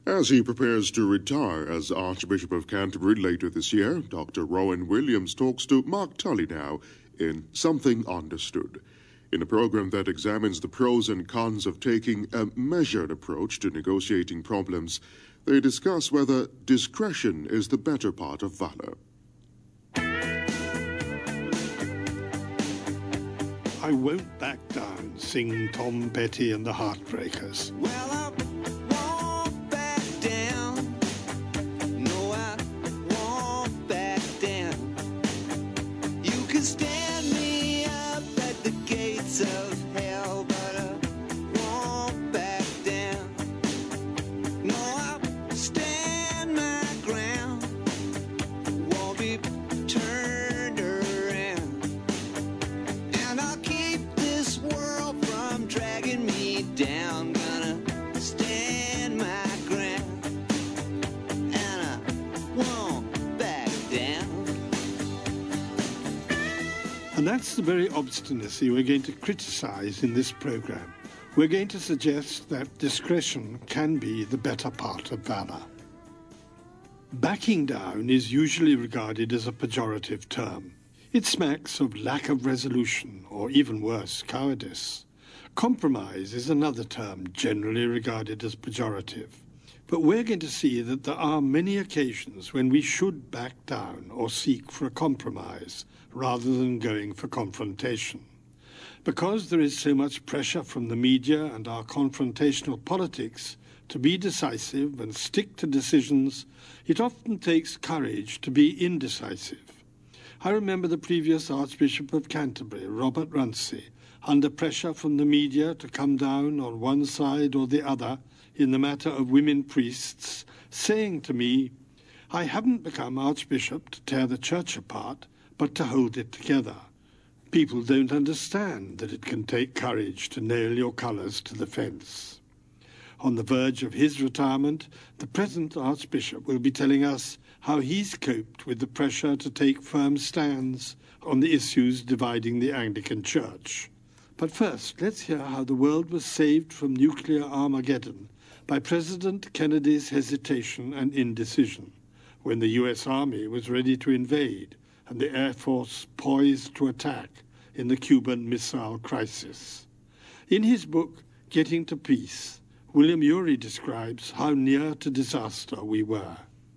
As he prepares to retire as Archbishop of Canterbury later this year, Dr. Rowan Williams talks to Mark Tully now in Something Understood. In a program that examines the pros and cons of taking a measured approach to negotiating problems, they discuss whether discretion is the better part of valor. I won't back down, sing Tom Petty and the Heartbreakers. Well, I won't back down. No, I won't back down. You can stand me up at the gates of hell, but I won't back down. No, I'll stand my ground. Won't be turned around. And I'll keep this world from dragging me down. Gonna stand my ground, and I won't back down. And that's the very obstinacy we're going to criticize in this program. We're going to suggest that discretion can be the better part of valor. Backing down is usually regarded as a pejorative term. It smacks of lack of resolution, or even worse, cowardice. Compromise is another term generally regarded as pejorative. But we're going to see that there are many occasions when we should back down or seek for a compromise rather than going for confrontation. Because there is so much pressure from the media and our confrontational politics to be decisive and stick to decisions, it often takes courage to be indecisive. I remember the previous Archbishop of Canterbury, Robert Runcie, under pressure from the media to come down on one side or the other in the matter of women priests, saying to me, "I haven't become Archbishop to tear the church apart, but to hold it together. People don't understand that it can take courage to nail your colours to the fence." On the verge of his retirement, the present Archbishop will be telling us how he's coped with the pressure to take firm stands on the issues dividing the Anglican Church. But first, let's hear how the world was saved from nuclear Armageddon by President Kennedy's hesitation and indecision, when the US Army was ready to invade and the Air Force poised to attack in the Cuban Missile Crisis. In his book, Getting to Peace, William Ury describes how near to disaster we were.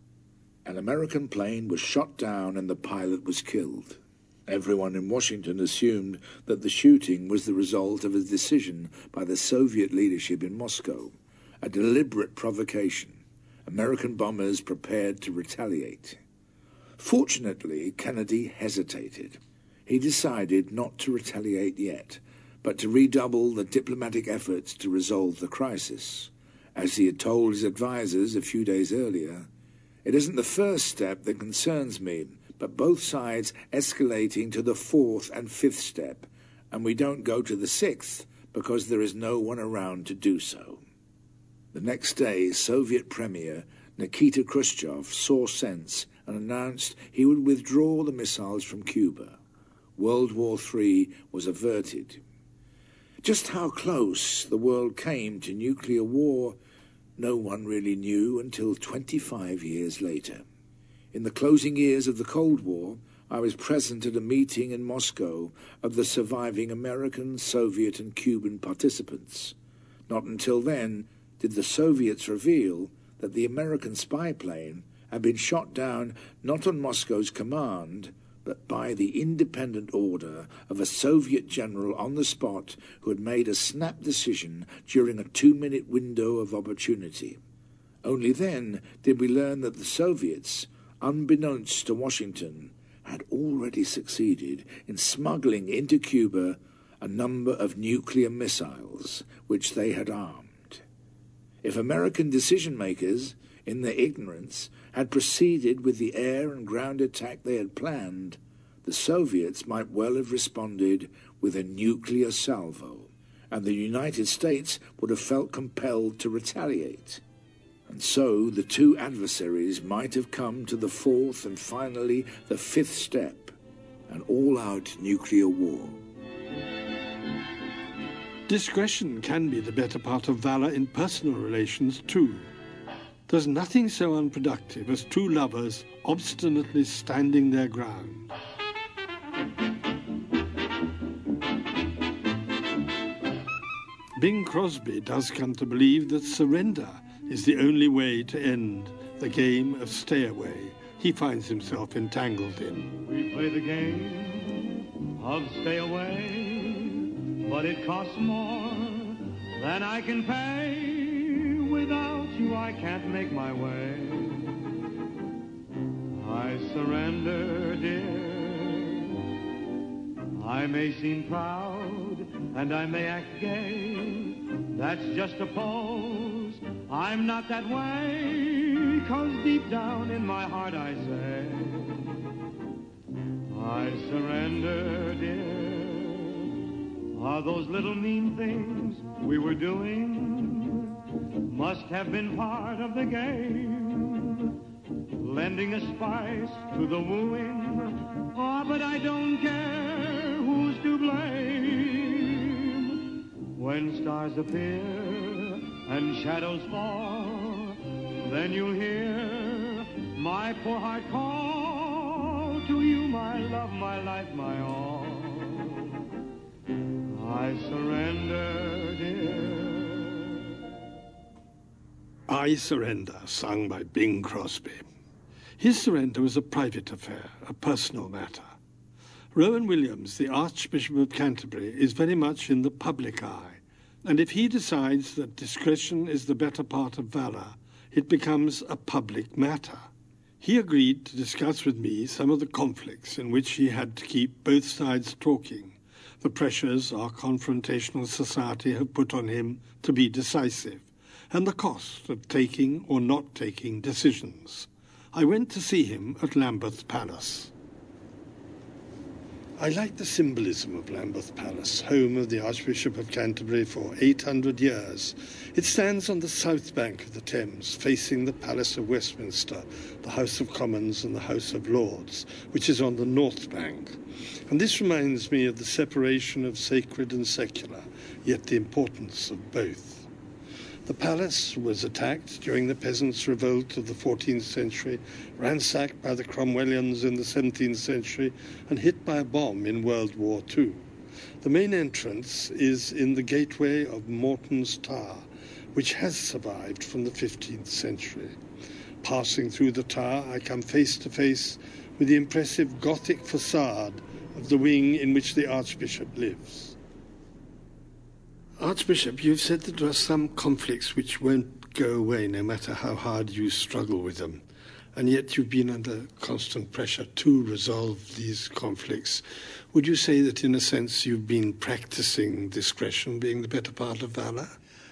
An American plane was shot down and the pilot was killed. Everyone in Washington assumed that the shooting was the result of a decision by the Soviet leadership in Moscow, a deliberate provocation. American bombers prepared to retaliate. Fortunately, Kennedy hesitated. He decided not to retaliate yet, but to redouble the diplomatic efforts to resolve the crisis. As he had told his advisers a few days earlier, "It isn't the first step that concerns me, but both sides escalating to the fourth and fifth step, and we don't go to the sixth because there is no one around to do so." The next day, Soviet Premier Nikita Khrushchev saw sense and announced he would withdraw the missiles from Cuba. World War III was averted. Just how close the world came to nuclear war, no one really knew until 25 years later. In the closing years of the Cold War, I was present at a meeting in Moscow of the surviving American, Soviet, and Cuban participants. Not until then did the Soviets reveal that the American spy plane had been shot down not on Moscow's command, but by the independent order of a Soviet general on the spot who had made a snap decision during a 2-minute window of opportunity. Only then did we learn that the Soviets, unbeknownst to Washington, had already succeeded in smuggling into Cuba a number of nuclear missiles which they had armed. If American decision-makers, in their ignorance, had proceeded with the air and ground attack they had planned, the Soviets might well have responded with a nuclear salvo, and the United States would have felt compelled to retaliate. And so the two adversaries might have come to the fourth and finally the fifth step, an all-out nuclear war. Discretion can be the better part of valor in personal relations too. There's nothing so unproductive as two lovers obstinately standing their ground. Bing Crosby does come to believe that surrender is the only way to end the game of stay away he finds himself entangled in. We play the game of stay away, but it costs more than I can pay. Without you, I can't make my way. I surrender, dear. I may seem proud and I may act gay. That's just a pose. I'm not that way, 'cause deep down in my heart I say, I surrender, dear. Those little mean things we were doing must have been part of the game, lending a spice to the wooing. Oh, but I don't care who's to blame. When stars appear and shadows fall, then you'll hear my poor heart call to you, my love, my life, my all. I surrender, dear. I Surrender, sung by Bing Crosby. His surrender was a private affair, a personal matter. Rowan Williams, the Archbishop of Canterbury, is very much in the public eye, and if he decides that discretion is the better part of valour, it becomes a public matter. He agreed to discuss with me some of the conflicts in which he had to keep both sides talking, the pressures our confrontational society have put on him to be decisive, and the cost of taking or not taking decisions. I went to see him at Lambeth Palace. I like the symbolism of Lambeth Palace, home of the Archbishop of Canterbury for 800 years. It stands on the south bank of the Thames, facing the Palace of Westminster, the House of Commons and the House of Lords, which is on the north bank. And this reminds me of the separation of sacred and secular, yet the importance of both. The palace was attacked during the peasants' revolt of the 14th century, ransacked by the Cromwellians in the 17th century, and hit by a bomb in World War II. The main entrance is in the gateway of Morton's Tower, which has survived from the 15th century. Passing through the tower, I come face to face with the impressive Gothic facade of the wing in which the Archbishop lives. Archbishop, you've said that there are some conflicts which won't go away no matter how hard you struggle with them, and yet you've been under constant pressure to resolve these conflicts. Would you say that in a sense you've been practicing discretion being the better part of valour?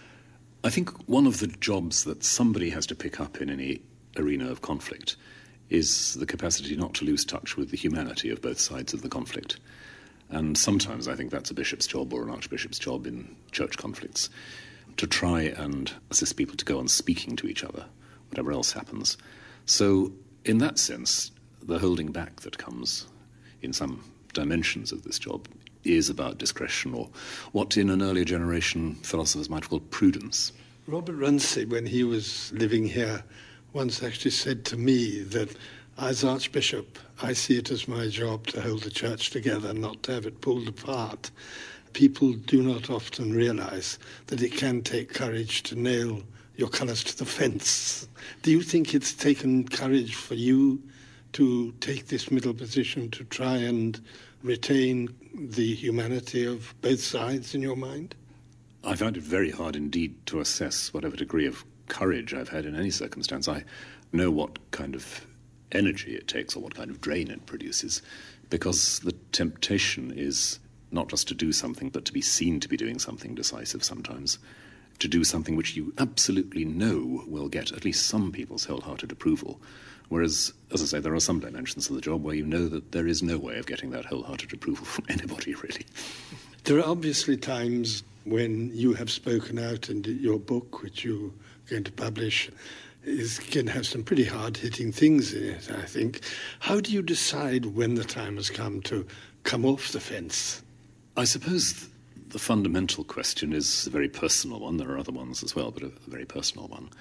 I think one of the jobs that somebody has to pick up in any arena of conflict is the capacity not to lose touch with the humanity of both sides of the conflict. And sometimes I think that's a bishop's job or an archbishop's job in church conflicts, to try and assist people to go on speaking to each other, whatever else happens. So in that sense, the holding back that comes in some dimensions of this job is about discretion, or what in an earlier generation philosophers might call prudence. Robert Runcie, when he was living here, once actually said to me that as Archbishop, I see it as my job to hold the church together, not to have it pulled apart. People do not often realise that it can take courage to nail your colours to the fence. Do you think it's taken courage for you to take this middle position, to try and retain the humanity of both sides in your mind? I find it very hard indeed to assess whatever degree of courage I've had in any circumstance. I know what kind of energy it takes or what kind of drain it produces, because the temptation is not just to do something, but to be seen to be doing something decisive sometimes, to do something which you absolutely know will get at least some people's wholehearted approval. Whereas, as I say, there are some dimensions of the job where you know that there is no way of getting that wholehearted approval from anybody, really. There are obviously times when you have spoken out, and your book, which you're going to publish, can have some pretty hard-hitting things in it, I think. How do you decide when the time has come to come off the fence? I suppose the fundamental question is a very personal one. There are other ones as well, but a very personal one.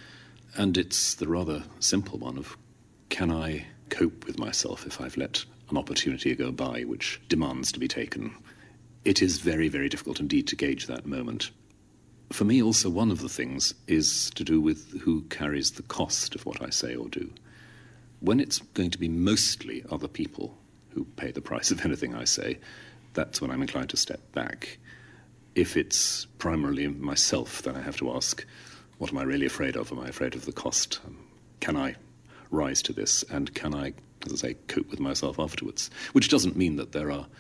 And it's the rather simple one of, can I cope with myself if I've let an opportunity go by which demands to be taken? It is very, very difficult indeed to gauge that moment. For me, also, one of the things is to do with who carries the cost of what I say or do. When it's going to be mostly other people who pay the price of anything I say, that's when I'm inclined to step back. If it's primarily myself, then I have to ask, what am I really afraid of? Am I afraid of the cost? Can I rise to this? And can I, as I say, cope with myself afterwards? Which doesn't mean that there are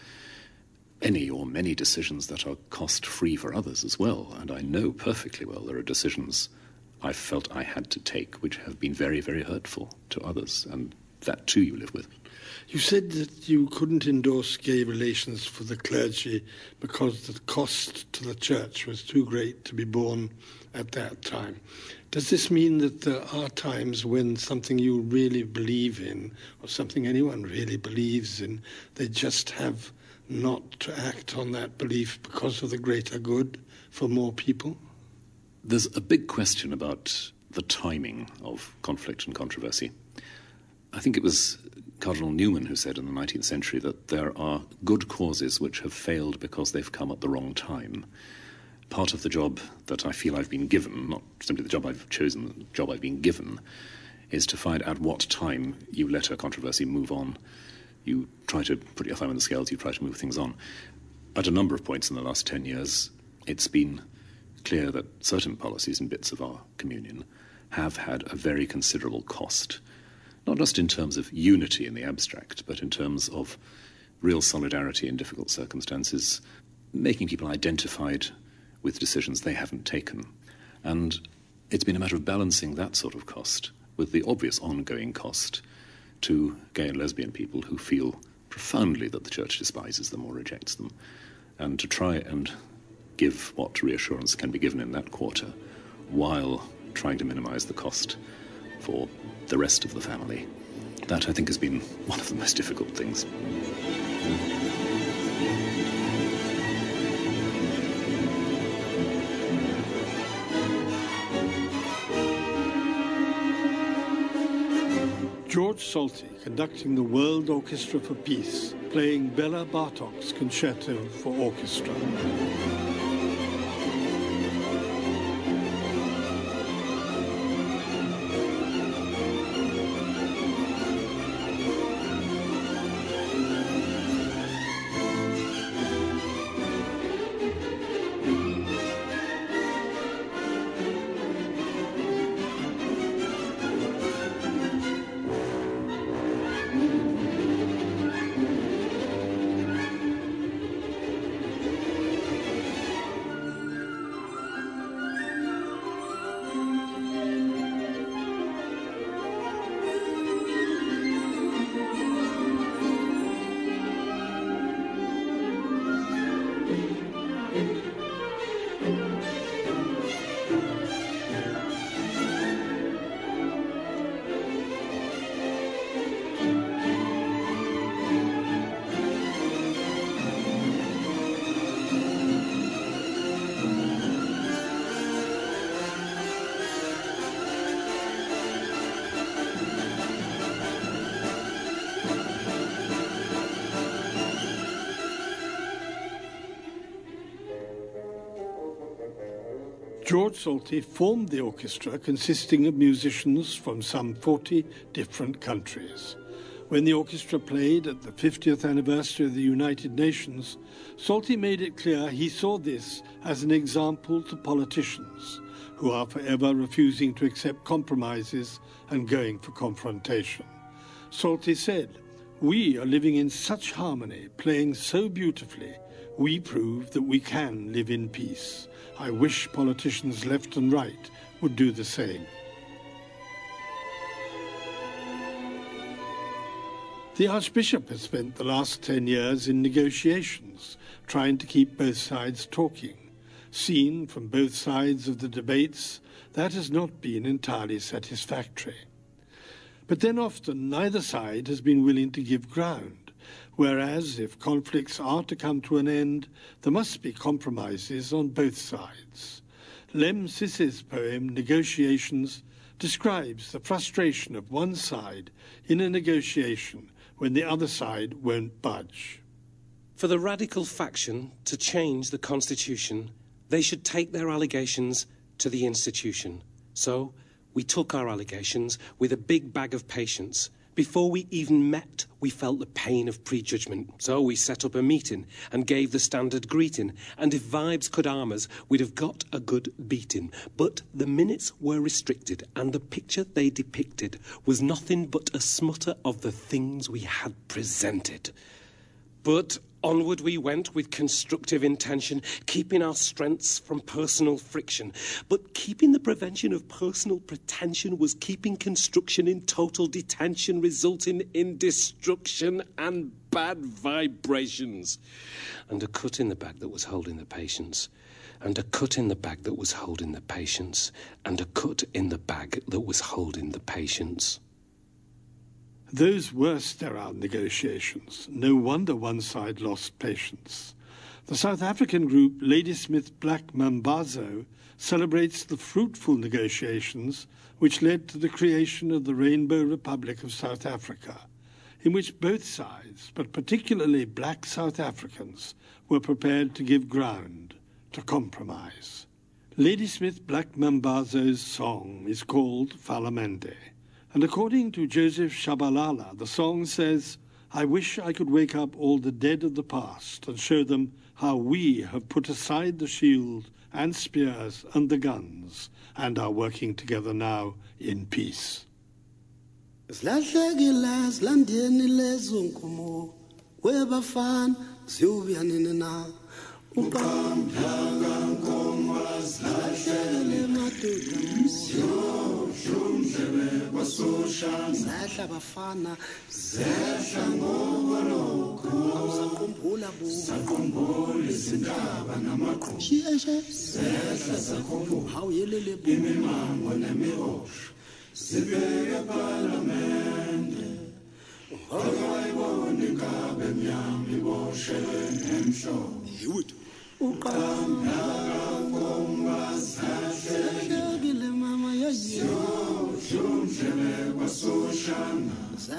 any or many decisions that are cost-free for others as well. And I know perfectly well there are decisions I felt I had to take which have been very, very hurtful to others. And that too you live with. You said that you couldn't endorse gay relations for the clergy because the cost to the church was too great to be borne at that time. Does this mean that there are times when something you really believe in, or something anyone really believes in, they just have not to act on that belief because of the greater good for more people? There's a big question about the timing of conflict and controversy. I think it was Cardinal Newman who said in the 19th century that there are good causes which have failed because they've come at the wrong time. Part of the job that I feel I've been given, not simply the job I've chosen, the job I've been given, is to find at what time you let a controversy move on. You try to put your thumb in the scales, you try to move things on. At a number of points in the last 10 years, it's been clear that certain policies and bits of our communion have had a very considerable cost, not just in terms of unity in the abstract, but in terms of real solidarity in difficult circumstances, making people identified with decisions they haven't taken. And it's been a matter of balancing that sort of cost with the obvious ongoing cost to gay and lesbian people who feel profoundly that the church despises them or rejects them, and to try and give what reassurance can be given in that quarter while trying to minimize the cost for the rest of the family. That, I think, has been one of the most difficult things. George Solti conducting the World Orchestra for Peace, playing Bela Bartok's Concerto for Orchestra. George Solti formed the orchestra consisting of musicians from some 40 different countries. When the orchestra played at the 50th anniversary of the United Nations, Solti made it clear he saw this as an example to politicians who are forever refusing to accept compromises and going for confrontation. Solti said, "We are living in such harmony, playing so beautifully, we prove that we can live in peace. I wish politicians left and right would do the same." The Archbishop has spent the last 10 years in negotiations, trying to keep both sides talking. Seen from both sides of the debates, that has not been entirely satisfactory. But then often neither side has been willing to give ground. Whereas, if conflicts are to come to an end, there must be compromises on both sides. Lem Sisse's poem, Negotiations, describes the frustration of one side in a negotiation when the other side won't budge. For the radical faction to change the Constitution, they should take their allegations to the institution. So we took our allegations with a big bag of patience. Before we even met, we felt the pain of prejudgment. So we set up a meeting and gave the standard greeting. And if vibes could arm us, we'd have got a good beating. But the minutes were restricted, and the picture they depicted was nothing but a smutter of the things we had presented. But onward we went with constructive intention, keeping our strengths from personal friction. But keeping the prevention of personal pretension was keeping construction in total detention, resulting in destruction and bad vibrations. And a cut in the bag that was holding the patience. And a cut in the bag that was holding the patience. And a cut in the bag that was holding the patience. Those were sterile negotiations. No wonder one side lost patience. The South African group Ladysmith Black Mambazo celebrates the fruitful negotiations which led to the creation of the Rainbow Republic of South Africa, in which both sides, but particularly black South Africans, were prepared to give ground to compromise. Ladysmith Black Mambazo's song is called Falamende. And according to Joseph Shabalala, the song says, "I wish I could wake up all the dead of the past and show them how we have put aside the shield and spears and the guns and are working together now in peace." Zehla bafana zehla ngoloko sakhumbula izindaba namaqhubu zehla sakhumbula hawuyelele imimango nemihosha sibeke ePhalamende ngakayibona inkabe emnyama iboshelwe nemhlolo yiwuthi uqamba ngomazahla mama yayo shumshele kwasoshana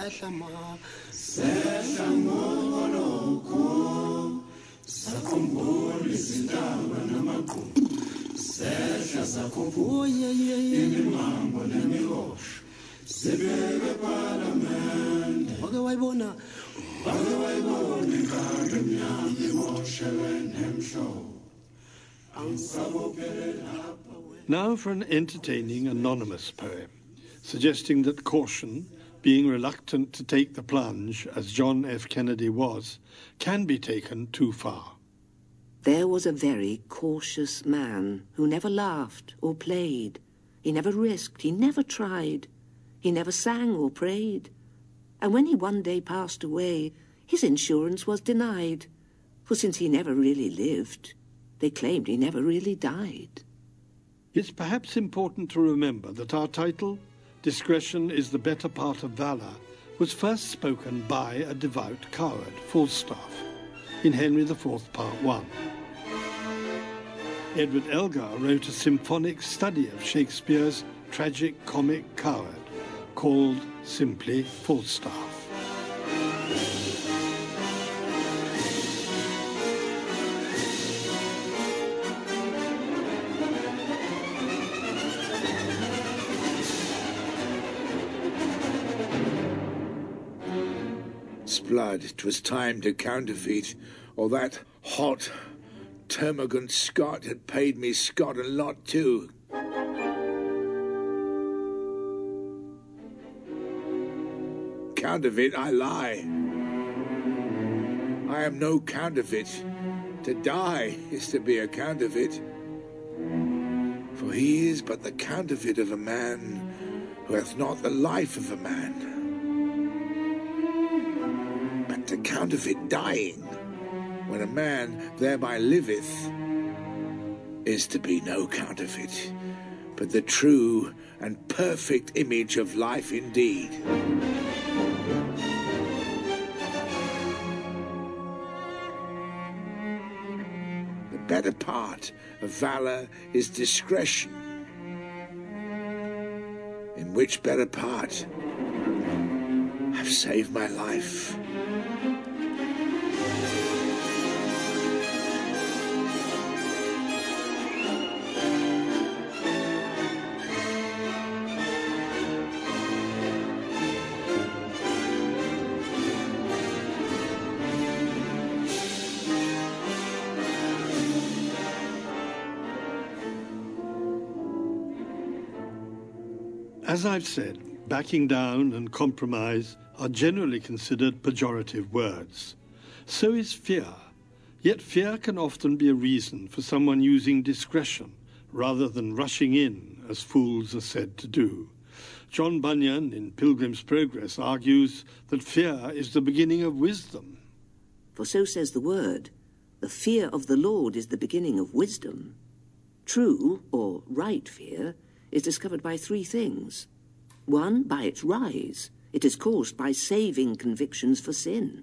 zehla ngoloko sakhumbula izindaba namaqhubu zehla sakhumbula imimango nemihosha sibeke ePhalamende wake wayibona inkabe emnyama iboshelwe nemhlolo angisabophelele lapha. Now for an entertaining anonymous poem, suggesting that caution, being reluctant to take the plunge, as John F. Kennedy was, can be taken too far. There was a very cautious man who never laughed or played. He never risked, he never tried. He never sang or prayed. And when he one day passed away, his insurance was denied. For since he never really lived, they claimed he never really died. It's perhaps important to remember that our title, Discretion is the Better Part of Valour, was first spoken by a devout coward, Falstaff, in Henry IV, Part 1. Edward Elgar wrote a symphonic study of Shakespeare's tragic comic coward, called simply Falstaff. Blood, 'twas time to counterfeit, or that hot, termagant Scot had paid me Scot and lot too. Counterfeit, I lie. I am no counterfeit. To die is to be a counterfeit. For he is but the counterfeit of a man who hath not the life of a man. To counterfeit dying, when a man thereby liveth, is to be no counterfeit, but the true and perfect image of life indeed. The better part of valour is discretion. And which better part? I've saved my life. As I've said, backing down and compromise are generally considered pejorative words. So is fear. Yet fear can often be a reason for someone using discretion rather than rushing in, as fools are said to do. John Bunyan in Pilgrim's Progress argues that fear is the beginning of wisdom. For so says the word, the fear of the Lord is the beginning of wisdom. True, or right fear, is discovered by three things. One, by its rise. It is caused by saving convictions for sin.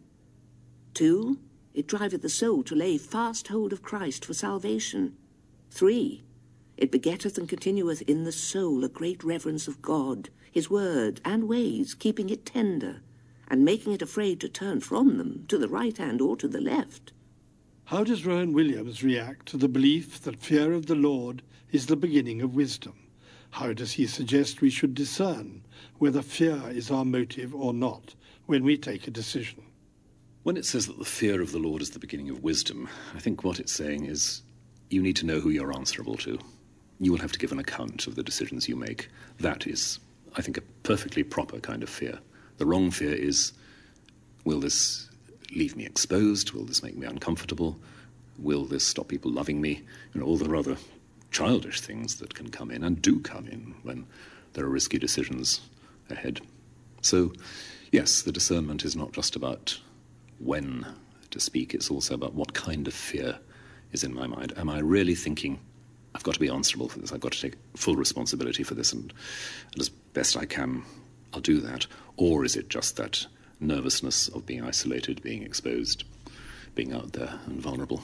Two, it driveth the soul to lay fast hold of Christ for salvation. Three, it begetteth and continueth in the soul a great reverence of God, his word and ways, keeping it tender, and making it afraid to turn from them to the right hand or to the left. How does Rowan Williams react to the belief that fear of the Lord is the beginning of wisdom? How does he suggest we should discern whether fear is our motive or not when we take a decision? When it says that the fear of the Lord is the beginning of wisdom, I think what it's saying is you need to know who you're answerable to. You will have to give an account of the decisions you make. That is, I think, a perfectly proper kind of fear. The wrong fear is, will this leave me exposed? Will this make me uncomfortable? Will this stop people loving me? All the rather childish things that can come in and do come in when there are risky decisions ahead. So, yes, the discernment is not just about when to speak, it's also about what kind of fear is in my mind. Am I really thinking, I've got to be answerable for this, I've got to take full responsibility for this, and as best I can, I'll do that? Or is it just that nervousness of being isolated, being exposed, being out there and vulnerable?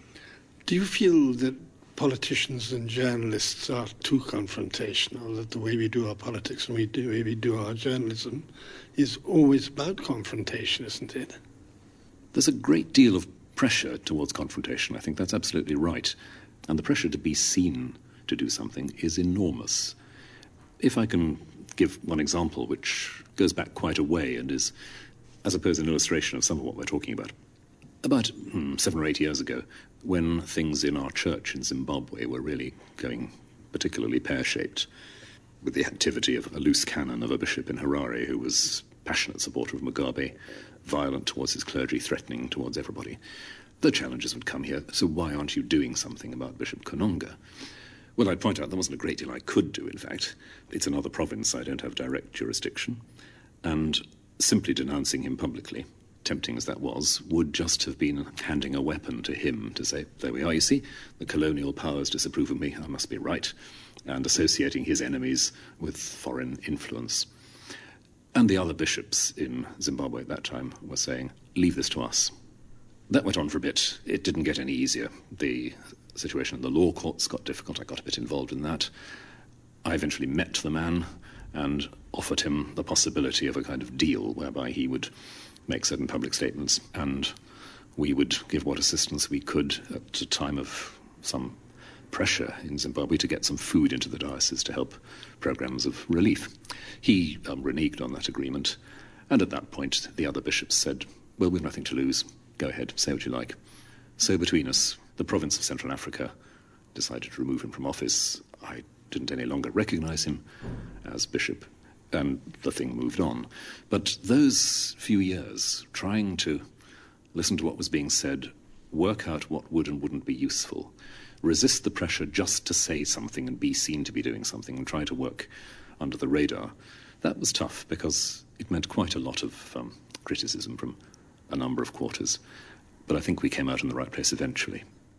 Do you feel that politicians and journalists are too confrontational, that the way we do our politics and the way we do our journalism is always about confrontation, isn't it? There's a great deal of pressure towards confrontation. I think that's absolutely right. And the pressure to be seen to do something is enormous. If I can give one example, which goes back quite a way and is, I suppose, an illustration of some of what we're talking about. About 7 or 8 years ago, when things in our church in Zimbabwe were really going particularly pear-shaped, with the activity of a loose cannon of a bishop in Harare who was a passionate supporter of Mugabe, violent towards his clergy, threatening towards everybody, the challenges would come here. So why aren't you doing something about Bishop Kononga? Well, I'd point out there wasn't a great deal I could do, in fact. It's another province, I don't have direct jurisdiction. And simply denouncing him publicly, tempting as that was, would just have been handing a weapon to him to say, there we are, you see, the colonial powers disapprove of me, I must be right, and associating his enemies with foreign influence. And the other bishops in Zimbabwe at that time were saying, leave this to us. That went on for a bit. It didn't get any easier. The situation in the law courts got difficult. I got a bit involved in that. I eventually met the man and offered him the possibility of a kind of deal whereby he would make certain public statements and we would give what assistance we could at a time of some pressure in Zimbabwe to get some food into the diocese to help programs of relief. He reneged on that agreement, and at that point the other bishops said, well, we've nothing to lose. Go ahead, say what you like. So between us, the province of Central Africa decided to remove him from office. I didn't any longer recognize him as bishop, and the thing moved on. But those few years, trying to listen to what was being said, work out what would and wouldn't be useful, resist the pressure just to say something and be seen to be doing something and try to work under the radar, that was tough because it meant quite a lot of criticism from a number of quarters. But I think we came out in the right place eventually.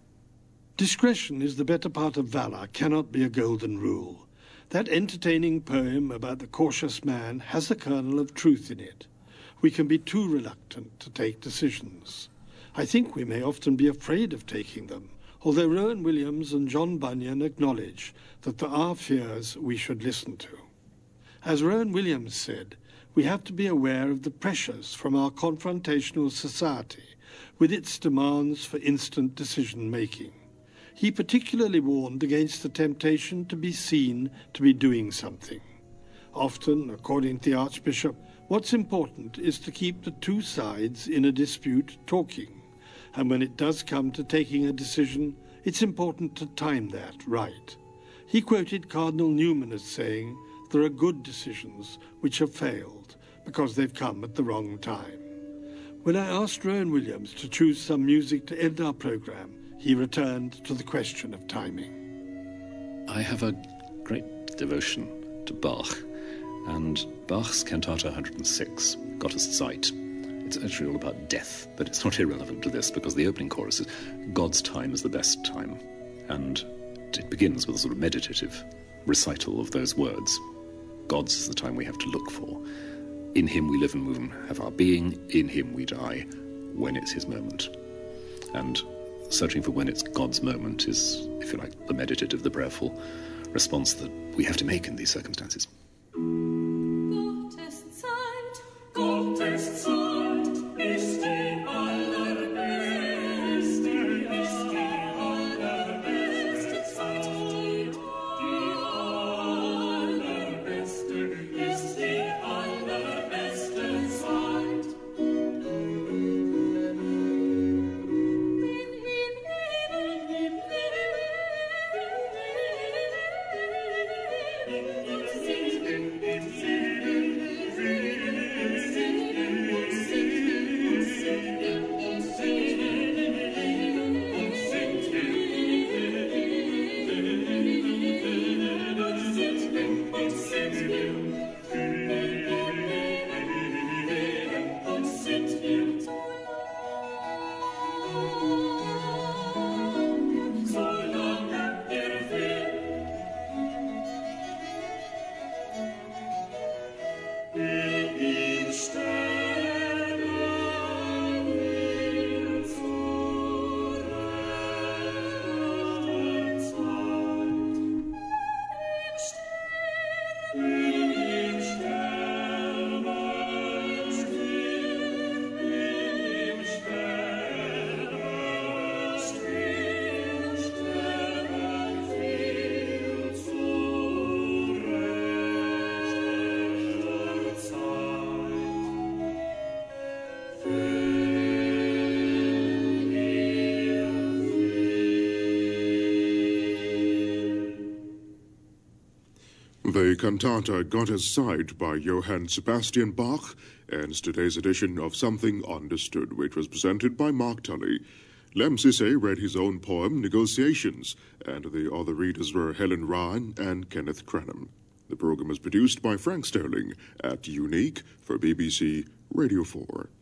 Discretion is the better part of valour cannot be a golden rule. That entertaining poem about the cautious man has a kernel of truth in it. We can be too reluctant to take decisions. I think we may often be afraid of taking them, although Rowan Williams and John Bunyan acknowledge that there are fears we should listen to. As Rowan Williams said, we have to be aware of the pressures from our confrontational society with its demands for instant decision-making. He particularly warned against the temptation to be seen to be doing something. Often, according to the Archbishop, what's important is to keep the two sides in a dispute talking, and when it does come to taking a decision, it's important to time that right. He quoted Cardinal Newman as saying, "There are good decisions which have failed because they've come at the wrong time." When I asked Rowan Williams to choose some music to end our programme, he returned to the question of timing. I have a great devotion to Bach, and Bach's Cantata 106, Gottes Zeit. It's actually all about death, but it's not irrelevant to this because the opening chorus is God's time is the best time, and it begins with a sort of meditative recital of those words. God's is the time we have to look for. In him we live and move and have our being, in him we die when it's his moment. And searching for when it's God's moment is, if you like, the meditative, the prayerful response that we have to make in these circumstances. Gottes Zeit, Gottes Zeit ist die allerbeste, ist die allerbeste Zeit. Die allerbeste ist die allerbeste Zeit. The cantata Gottes Zeit by Johann Sebastian Bach ends today's edition of Something Understood, which was presented by Mark Tully. Lem Sisse read his own poem, Negotiations, and the other readers were Helen Ryan and Kenneth Cranham. The program was produced by Frank Sterling at Unique for BBC Radio 4.